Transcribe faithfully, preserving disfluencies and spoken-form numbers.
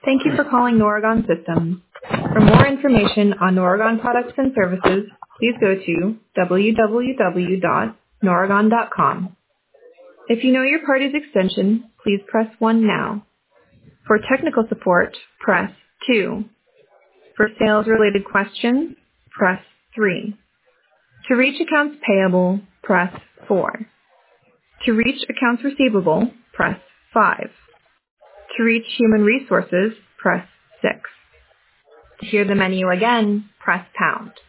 Thank you for calling Noragon Systems. For more information on Noragon products and services, please go to w w w dot noragon dot com. If you know your party's extension, please press one now. For technical support, press two. For sales-related questions, press three. To reach accounts payable, press four. To reach accounts receivable, press five. To reach human resources, press six. To hear the menu again, press pound.